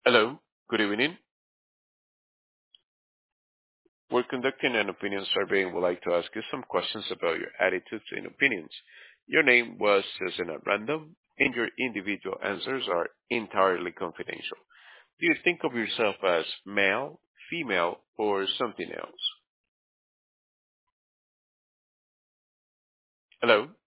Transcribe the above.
Hello, good evening. We're conducting an opinion survey and would like to ask you some questions about your attitudes and opinions. Your name was chosen at random, and your individual answers are entirely confidential. Do you think of yourself as male, female, or something else? Hello?